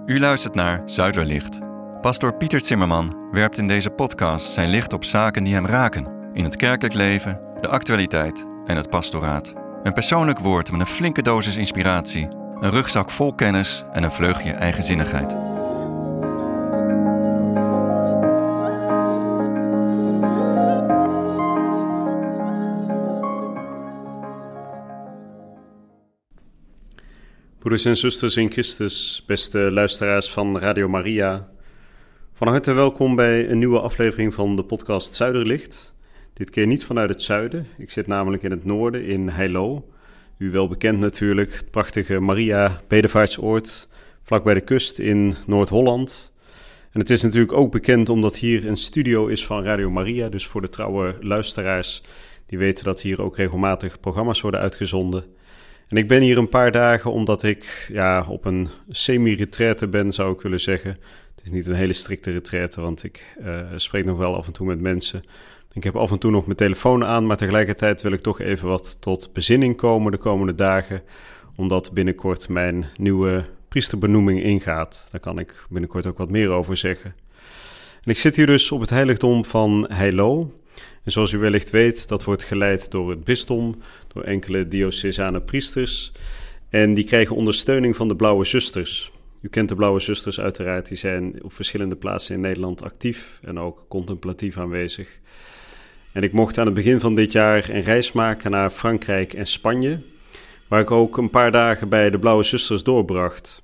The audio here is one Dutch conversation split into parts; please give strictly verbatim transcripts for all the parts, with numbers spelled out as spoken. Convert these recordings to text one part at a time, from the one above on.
U luistert naar Zuiderlicht. Pastoor Pieter Zimmerman werpt in deze podcast zijn licht op zaken die hem raken. In het kerkelijk leven, de actualiteit en het pastoraat. Een persoonlijk woord met een flinke dosis inspiratie. Een rugzak vol kennis en een vleugje eigenzinnigheid. Broeders en zusters in Christus, beste luisteraars van Radio Maria. Van harte welkom bij een nieuwe aflevering van de podcast Zuiderlicht. Dit keer niet vanuit het zuiden, ik zit namelijk in het noorden in Heilo. U wel bekend natuurlijk, het prachtige Maria-bedevaartsoord vlak bij de kust in Noord-Holland. En het is natuurlijk ook bekend omdat hier een studio is van Radio Maria, dus voor de trouwe luisteraars die weten dat hier ook regelmatig programma's worden uitgezonden. En ik ben hier een paar dagen omdat ik ja, op een semi-retraite ben, zou ik willen zeggen. Het is niet een hele strikte retraite, want ik uh, spreek nog wel af en toe met mensen. Ik heb af en toe nog mijn telefoon aan, maar tegelijkertijd wil ik toch even wat tot bezinning komen de komende dagen. Omdat binnenkort mijn nieuwe priesterbenoeming ingaat. Daar kan ik binnenkort ook wat meer over zeggen. En ik zit hier dus op het heiligdom van Heilo. En zoals u wellicht weet, dat wordt geleid door het bisdom, door enkele diocesane priesters. En die krijgen ondersteuning van de Blauwe Zusters. U kent de Blauwe Zusters uiteraard, die zijn op verschillende plaatsen in Nederland actief en ook contemplatief aanwezig. En ik mocht aan het begin van dit jaar een reis maken naar Frankrijk en Spanje, waar ik ook een paar dagen bij de Blauwe Zusters doorbracht.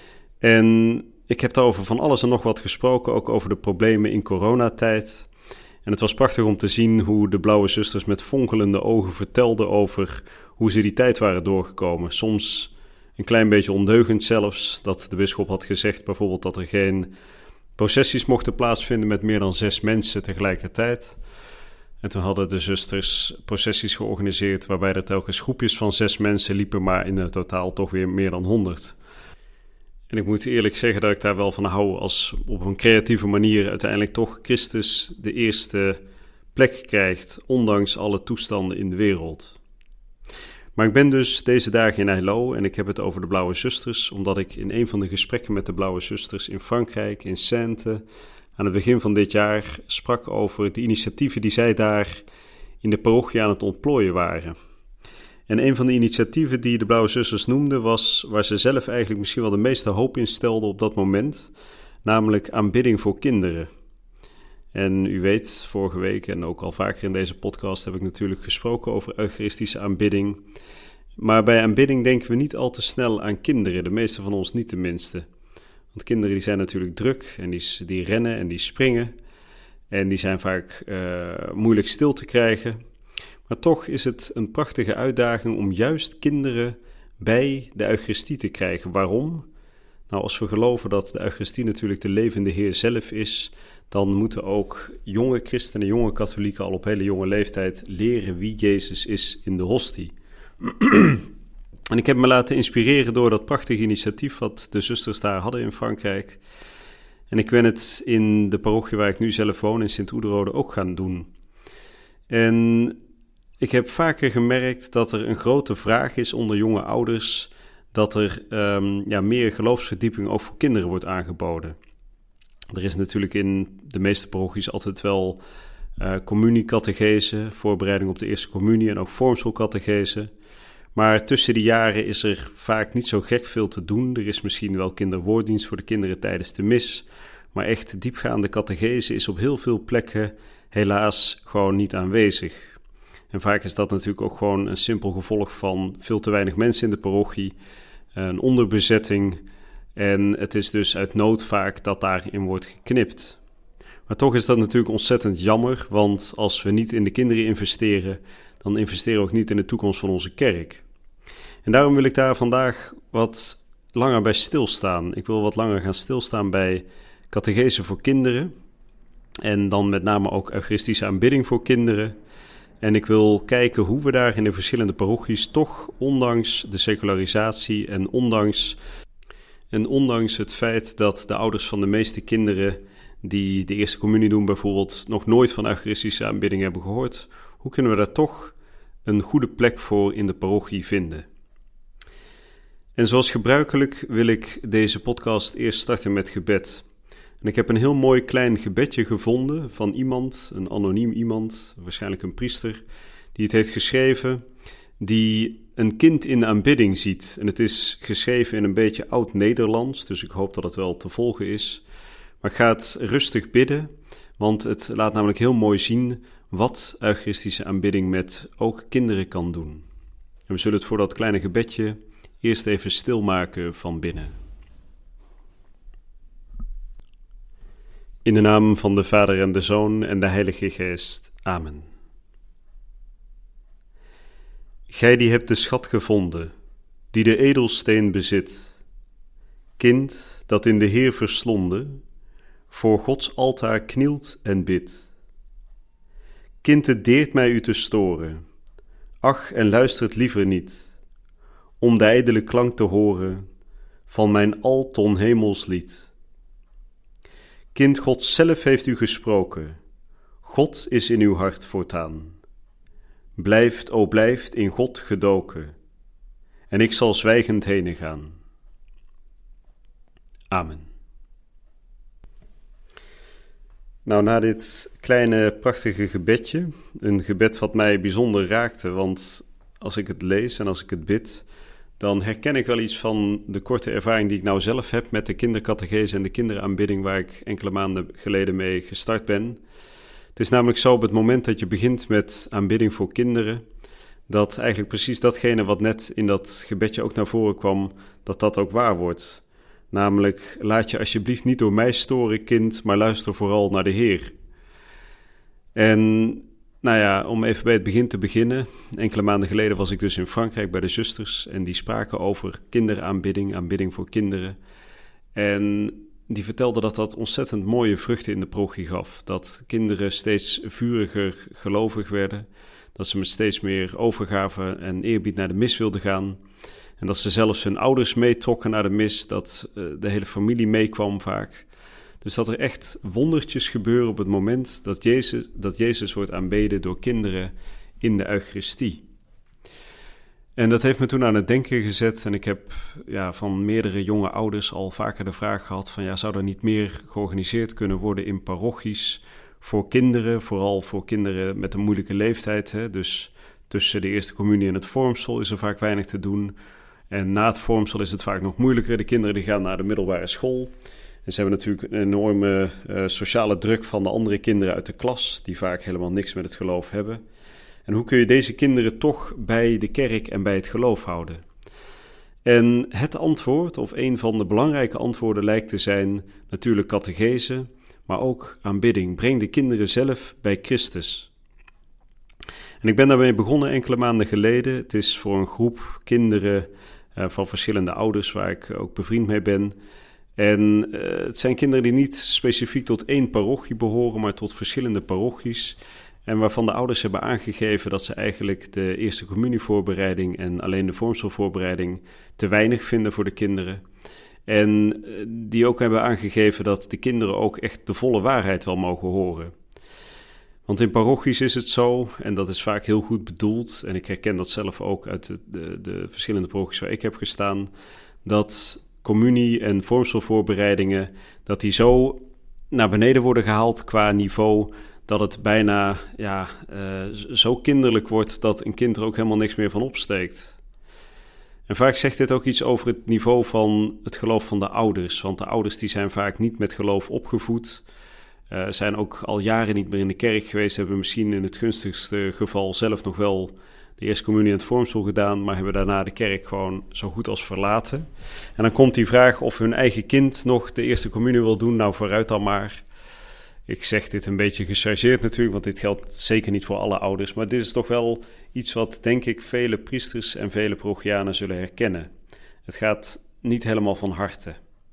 En ik heb daarover van alles en nog wat gesproken, ook over de problemen in coronatijd. En het was prachtig om te zien hoe de Blauwe Zusters met fonkelende ogen vertelden over hoe ze die tijd waren doorgekomen. Soms een klein beetje ondeugend zelfs, dat de bisschop had gezegd bijvoorbeeld dat er geen processies mochten plaatsvinden met meer dan zes mensen tegelijkertijd. En toen hadden de zusters processies georganiseerd waarbij er telkens groepjes van zes mensen liepen, maar in het totaal toch weer meer dan honderd. En ik moet eerlijk zeggen dat ik daar wel van hou als op een creatieve manier uiteindelijk toch Christus de eerste plek krijgt, ondanks alle toestanden in de wereld. Maar ik ben dus deze dagen in Heilo en ik heb het over de Blauwe Zusters, omdat ik in een van de gesprekken met de Blauwe Zusters in Frankrijk, in Saintes, aan het begin van dit jaar sprak over de initiatieven die zij daar in de parochie aan het ontplooien waren. En een van de initiatieven die de Blauwe Zusters noemden was waar ze zelf eigenlijk misschien wel de meeste hoop in stelden op dat moment, namelijk aanbidding voor kinderen. En u weet, vorige week en ook al vaker in deze podcast heb ik natuurlijk gesproken over eucharistische aanbidding. Maar bij aanbidding denken we niet al te snel aan kinderen, de meeste van ons niet tenminste. Want kinderen die zijn natuurlijk druk en die, die rennen en die springen en die zijn vaak uh, moeilijk stil te krijgen. Maar toch is het een prachtige uitdaging om juist kinderen bij de Eucharistie te krijgen. Waarom? Nou, als we geloven dat de Eucharistie natuurlijk de levende Heer zelf is, dan moeten ook jonge christenen, jonge katholieken al op hele jonge leeftijd leren wie Jezus is in de hostie. En ik heb me laten inspireren door dat prachtige initiatief wat de zusters daar hadden in Frankrijk. En ik ben het in de parochie waar ik nu zelf woon, in Sint-Oederode, ook gaan doen. En ik heb vaker gemerkt dat er een grote vraag is onder jonge ouders dat er um, ja, meer geloofsverdieping ook voor kinderen wordt aangeboden. Er is natuurlijk in de meeste parochies altijd wel uh, communicatechese, voorbereiding op de eerste communie en ook vormselcatechese. Maar tussen die jaren is er vaak niet zo gek veel te doen. Er is misschien wel kinderwoorddienst voor de kinderen tijdens de mis, maar echt diepgaande catechese is op heel veel plekken helaas gewoon niet aanwezig. En vaak is dat natuurlijk ook gewoon een simpel gevolg van veel te weinig mensen in de parochie, een onderbezetting. En het is dus uit nood vaak dat daarin wordt geknipt. Maar toch is dat natuurlijk ontzettend jammer, want als we niet in de kinderen investeren, dan investeren we ook niet in de toekomst van onze kerk. En daarom wil ik daar vandaag wat langer bij stilstaan. Ik wil wat langer gaan stilstaan bij catechese voor kinderen. En dan met name ook eucharistische aanbidding voor kinderen. En ik wil kijken hoe we daar in de verschillende parochies toch, ondanks de secularisatie en ondanks, en ondanks het feit dat de ouders van de meeste kinderen die de eerste communie doen bijvoorbeeld nog nooit van eucharistische aanbidding hebben gehoord, hoe kunnen we daar toch een goede plek voor in de parochie vinden? En zoals gebruikelijk wil ik deze podcast eerst starten met gebed. En ik heb een heel mooi klein gebedje gevonden van iemand, een anoniem iemand, waarschijnlijk een priester, die het heeft geschreven, die een kind in aanbidding ziet. En het is geschreven in een beetje oud-Nederlands, dus ik hoop dat het wel te volgen is. Maar ik ga het rustig bidden, want het laat namelijk heel mooi zien wat eucharistische aanbidding met ook kinderen kan doen. En we zullen het voor dat kleine gebedje eerst even stilmaken van binnen. In de naam van de Vader en de Zoon en de Heilige Geest. Amen. Gij die hebt de schat gevonden, die de edelsteen bezit, kind dat in de Heer verslonden, voor Gods altaar knielt en bidt. Kind, het deert mij u te storen, ach, en luistert liever niet, om de ijdele klank te horen van mijn al ton hemelslied. Kind, God zelf heeft u gesproken, God is in uw hart voortaan. Blijft, o blijft, in God gedoken, en ik zal zwijgend henen gaan. Amen. Nou, na dit kleine prachtige gebedje, een gebed wat mij bijzonder raakte, want als ik het lees en als ik het bid, dan herken ik wel iets van de korte ervaring die ik nou zelf heb met de kindercatechese en de kinderaanbidding waar ik enkele maanden geleden mee gestart ben. Het is namelijk zo, op het moment dat je begint met aanbidding voor kinderen, dat eigenlijk precies datgene wat net in dat gebedje ook naar voren kwam, dat dat ook waar wordt. Namelijk, laat je alsjeblieft niet door mij storen, kind, maar luister vooral naar de Heer. En nou ja, om even bij het begin te beginnen. Enkele maanden geleden was ik dus in Frankrijk bij de zusters en die spraken over kinderaanbidding, aanbidding voor kinderen. En die vertelden dat dat ontzettend mooie vruchten in de parochie gaf. Dat kinderen steeds vuriger gelovig werden, dat ze met steeds meer overgave en eerbied naar de mis wilden gaan. En dat ze zelfs hun ouders meetrokken naar de mis, dat uh, de hele familie meekwam vaak. Dus dat er echt wondertjes gebeuren op het moment dat Jezus, dat Jezus wordt aanbeden door kinderen in de Eucharistie. En dat heeft me toen aan het denken gezet en ik heb ja, van meerdere jonge ouders al vaker de vraag gehad van ja, zou er niet meer georganiseerd kunnen worden in parochies voor kinderen, vooral voor kinderen met een moeilijke leeftijd. Hè? Dus tussen de eerste communie en het vormsel is er vaak weinig te doen. En na het vormsel is het vaak nog moeilijker. De kinderen die gaan naar de middelbare school. En ze hebben natuurlijk een enorme uh, sociale druk van de andere kinderen uit de klas, die vaak helemaal niks met het geloof hebben. En hoe kun je deze kinderen toch bij de kerk en bij het geloof houden? En het antwoord, of een van de belangrijke antwoorden, lijkt te zijn natuurlijk catechese, maar ook aanbidding. Breng de kinderen zelf bij Christus. En ik ben daarmee begonnen enkele maanden geleden. Het is voor een groep kinderen uh, van verschillende ouders waar ik ook bevriend mee ben. En uh, het zijn kinderen die niet specifiek tot één parochie behoren, maar tot verschillende parochies. En waarvan de ouders hebben aangegeven dat ze eigenlijk de eerste communievoorbereiding en alleen de vormselvoorbereiding te weinig vinden voor de kinderen. En uh, die ook hebben aangegeven dat de kinderen ook echt de volle waarheid wel mogen horen. Want in parochies is het zo, en dat is vaak heel goed bedoeld, en ik herken dat zelf ook uit de, de, de verschillende parochies waar ik heb gestaan, dat communie- en vormselvoorbereidingen, dat die zo naar beneden worden gehaald qua niveau, dat het bijna ja, uh, zo kinderlijk wordt dat een kind er ook helemaal niks meer van opsteekt. En vaak zegt dit ook iets over het niveau van het geloof van de ouders, want de ouders die zijn vaak niet met geloof opgevoed, uh, zijn ook al jaren niet meer in de kerk geweest, hebben misschien in het gunstigste geval zelf nog wel de eerste communie en het vormsel gedaan, maar hebben daarna de kerk gewoon zo goed als verlaten. En dan komt die vraag of hun eigen kind nog de eerste communie wil doen, nou vooruit dan maar. Ik zeg dit een beetje gechargeerd natuurlijk, want dit geldt zeker niet voor alle ouders, maar dit is toch wel iets wat denk ik vele priesters en vele parochianen zullen herkennen. Het gaat niet helemaal van harte.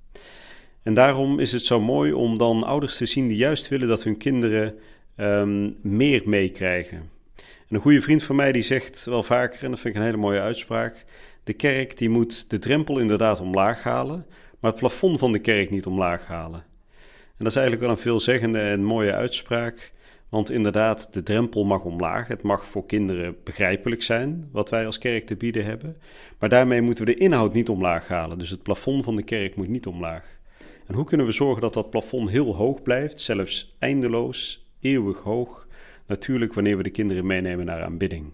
En daarom is het zo mooi om dan ouders te zien die juist willen dat hun kinderen um, meer meekrijgen. En een goede vriend van mij die zegt wel vaker, en dat vind ik een hele mooie uitspraak, de kerk die moet de drempel inderdaad omlaag halen, maar het plafond van de kerk niet omlaag halen. En dat is eigenlijk wel een veelzeggende en mooie uitspraak, Want inderdaad, de drempel mag omlaag. Het mag voor kinderen begrijpelijk zijn wat wij als kerk te bieden hebben. Maar daarmee moeten we de inhoud niet omlaag halen. Dus het plafond van de kerk moet niet omlaag. En hoe kunnen we zorgen dat dat plafond heel hoog blijft, zelfs eindeloos, eeuwig hoog? Natuurlijk wanneer we de kinderen meenemen naar aanbidding.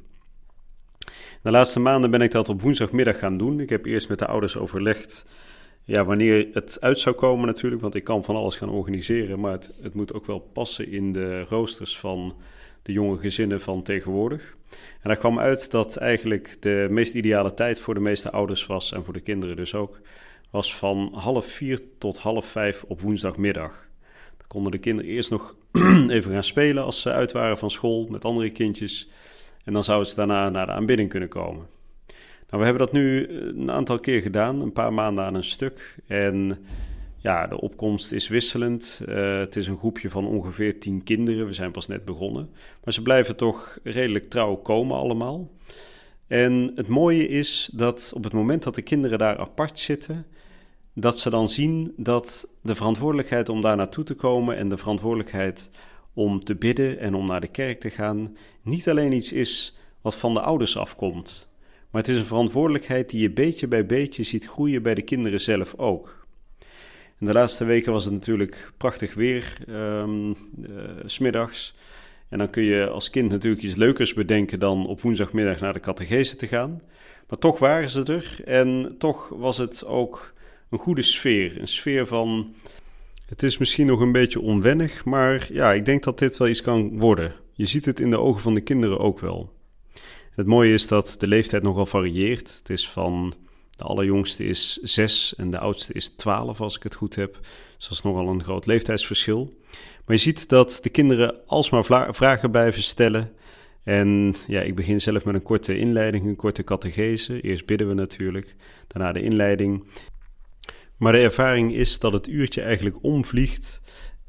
De laatste maanden ben ik dat op woensdagmiddag gaan doen. Ik heb eerst met de ouders overlegd ja, wanneer het uit zou komen natuurlijk, want ik kan van alles gaan organiseren, maar het, het moet ook wel passen in de roosters van de jonge gezinnen van tegenwoordig. En daar kwam uit dat eigenlijk de meest ideale tijd voor de meeste ouders was, en voor de kinderen dus ook, was van half vier tot half vijf op woensdagmiddag. Dan konden de kinderen eerst nog even gaan spelen als ze uit waren van school met andere kindjes. En dan zouden ze daarna naar de aanbidding kunnen komen. Nou, we hebben dat nu een aantal keer gedaan, een paar maanden aan een stuk. En ja, de opkomst is wisselend. Uh, het is een groepje van ongeveer tien kinderen. We zijn pas net begonnen. Maar ze blijven toch redelijk trouw komen allemaal. En het mooie is dat op het moment dat de kinderen daar apart zitten, dat ze dan zien dat de verantwoordelijkheid om daar naartoe te komen en de verantwoordelijkheid om te bidden en om naar de kerk te gaan, niet alleen iets is wat van de ouders afkomt, maar het is een verantwoordelijkheid die je beetje bij beetje ziet groeien bij de kinderen zelf ook. In de laatste weken was het natuurlijk prachtig weer, um, uh, 's middags. En dan kun je als kind natuurlijk iets leukers bedenken dan op woensdagmiddag naar de catechese te gaan. Maar toch waren ze er en toch was het ook een goede sfeer. Een sfeer van, het is misschien nog een beetje onwennig, maar ja, ik denk dat dit wel iets kan worden. Je ziet het in de ogen van de kinderen ook wel. Het mooie is dat de leeftijd nogal varieert. Het is van, de allerjongste is zes en de oudste is twaalf als ik het goed heb. Dus dat is nogal een groot leeftijdsverschil. Maar je ziet dat de kinderen alsmaar vla- vragen blijven stellen. En ja, ik begin zelf met een korte inleiding, een korte catechese. Eerst bidden we natuurlijk, daarna de inleiding. Maar de ervaring is dat het uurtje eigenlijk omvliegt.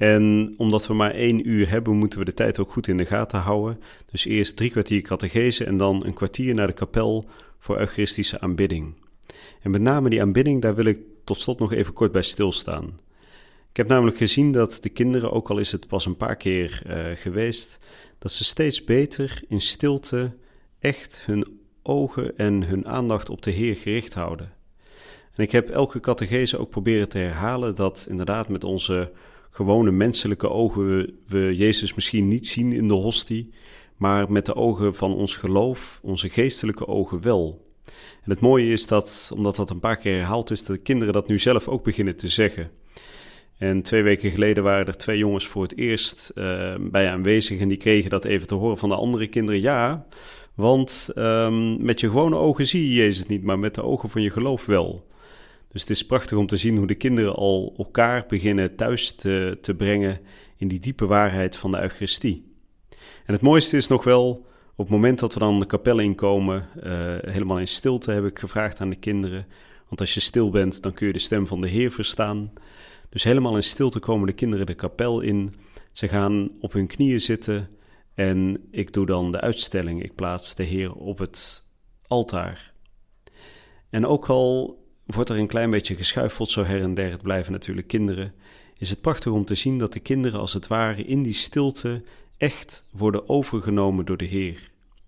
En omdat we maar één uur hebben, moeten we de tijd ook goed in de gaten houden. Dus eerst drie kwartier catechese en dan een kwartier naar de kapel voor eucharistische aanbidding. En met name die aanbidding, daar wil ik tot slot nog even kort bij stilstaan. Ik heb namelijk gezien dat de kinderen, ook al is het pas een paar keer uh, geweest, dat ze steeds beter in stilte echt hun ogen en hun aandacht op de Heer gericht houden. En ik heb elke catechese ook proberen te herhalen dat inderdaad met onze gewone menselijke ogen we, we Jezus misschien niet zien in de hostie, maar met de ogen van ons geloof, onze geestelijke ogen wel. En het mooie is dat, omdat dat een paar keer herhaald is, dat de kinderen dat nu zelf ook beginnen te zeggen. En twee weken geleden waren er twee jongens voor het eerst uh, bij aanwezig en die kregen dat even te horen van de andere kinderen. Ja, want um, met je gewone ogen zie je Jezus niet, maar met de ogen van je geloof wel. Dus het is prachtig om te zien hoe de kinderen al elkaar beginnen thuis te, te brengen in die diepe waarheid van de Eucharistie. En het mooiste is nog wel, op het moment dat we dan de kapel inkomen, uh, helemaal in stilte heb ik gevraagd aan de kinderen. Want als je stil bent, dan kun je de stem van de Heer verstaan. Dus helemaal in stilte komen de kinderen de kapel in. Ze gaan op hun knieën zitten en ik doe dan de uitstelling. Ik plaats de Heer op het altaar. En ook al wordt er een klein beetje geschuifeld zo her en der, het blijven natuurlijk kinderen, is het prachtig om te zien dat de kinderen als het ware in die stilte echt worden overgenomen door de Heer.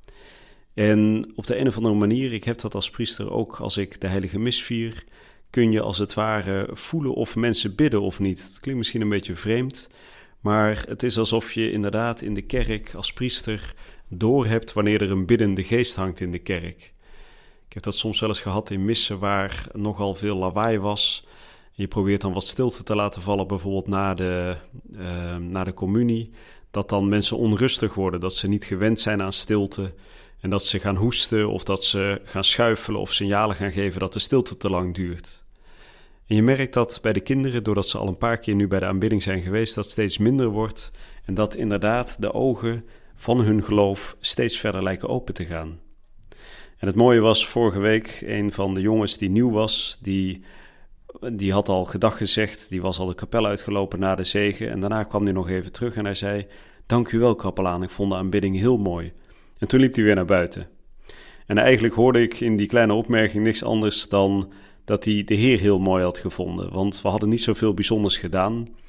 En op de een of andere manier, ik heb dat als priester ook als ik de heilige mis vier, kun je als het ware voelen of mensen bidden of niet. Het klinkt misschien een beetje vreemd, maar het is alsof je inderdaad in de kerk als priester doorhebt wanneer er een biddende geest hangt in de kerk. Ik heb dat soms wel eens gehad in missen waar nogal veel lawaai was. Je probeert dan wat stilte te laten vallen, bijvoorbeeld na de, uh, na de communie. Dat dan mensen onrustig worden, dat ze niet gewend zijn aan stilte. En dat ze gaan hoesten of dat ze gaan schuifelen of signalen gaan geven dat de stilte te lang duurt. En je merkt dat bij de kinderen, doordat ze al een paar keer nu bij de aanbidding zijn geweest, dat steeds minder wordt. En dat inderdaad de ogen van hun geloof steeds verder lijken open te gaan. En het mooie was vorige week, een van de jongens die nieuw was, die, die had al gedag gezegd, die was al de kapel uitgelopen na de zegen. En daarna kwam hij nog even terug en hij zei, dank u wel kapelaan, ik vond de aanbidding heel mooi. En toen liep hij weer naar buiten. En eigenlijk hoorde ik in die kleine opmerking niks anders dan dat hij de Heer heel mooi had gevonden. Want we hadden niet zoveel bijzonders gedaan. We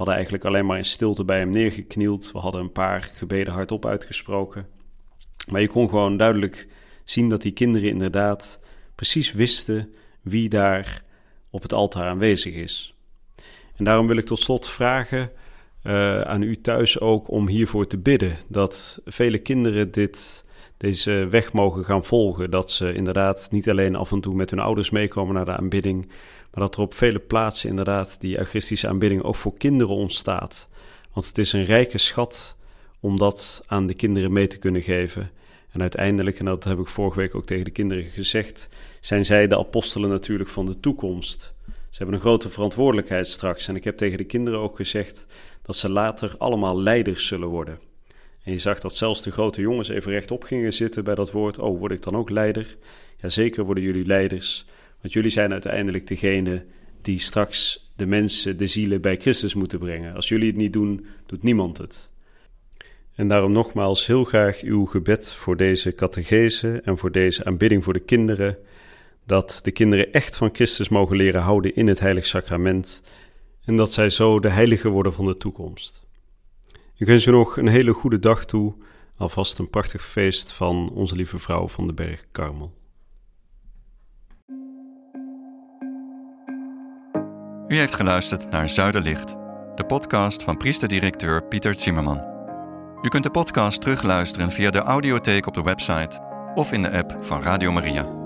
hadden eigenlijk alleen maar in stilte bij hem neergeknield. We hadden een paar gebeden hardop uitgesproken. Maar je kon gewoon duidelijk zien dat die kinderen inderdaad precies wisten wie daar op het altaar aanwezig is. En daarom wil ik tot slot vragen uh, aan u thuis ook om hiervoor te bidden. Dat vele kinderen dit, deze weg mogen gaan volgen. Dat ze inderdaad niet alleen af en toe met hun ouders meekomen naar de aanbidding, maar dat er op vele plaatsen inderdaad die eucharistische aanbidding ook voor kinderen ontstaat. Want het is een rijke schat om dat aan de kinderen mee te kunnen geven. En uiteindelijk, en dat heb ik vorige week ook tegen de kinderen gezegd, zijn zij de apostelen natuurlijk van de toekomst. Ze hebben een grote verantwoordelijkheid straks. En ik heb tegen de kinderen ook gezegd dat ze later allemaal leiders zullen worden. En je zag dat zelfs de grote jongens even rechtop gingen zitten bij dat woord. Oh, word ik dan ook leider? Ja, zeker worden jullie leiders. Want jullie zijn uiteindelijk degene die straks de mensen, de zielen bij Christus moeten brengen. Als jullie het niet doen, doet niemand het. En daarom nogmaals heel graag uw gebed voor deze catechese en voor deze aanbidding voor de kinderen. Dat de kinderen echt van Christus mogen leren houden in het heilig sacrament. En dat zij zo de heiligen worden van de toekomst. Ik wens u nog een hele goede dag toe. Alvast een prachtig feest van onze lieve vrouw van de berg Karmel. U heeft geluisterd naar Zuiderlicht, de podcast van priester-directeur Pieter Zimmerman. U kunt de podcast terugluisteren via de audiotheek op de website of in de app van Radio Maria.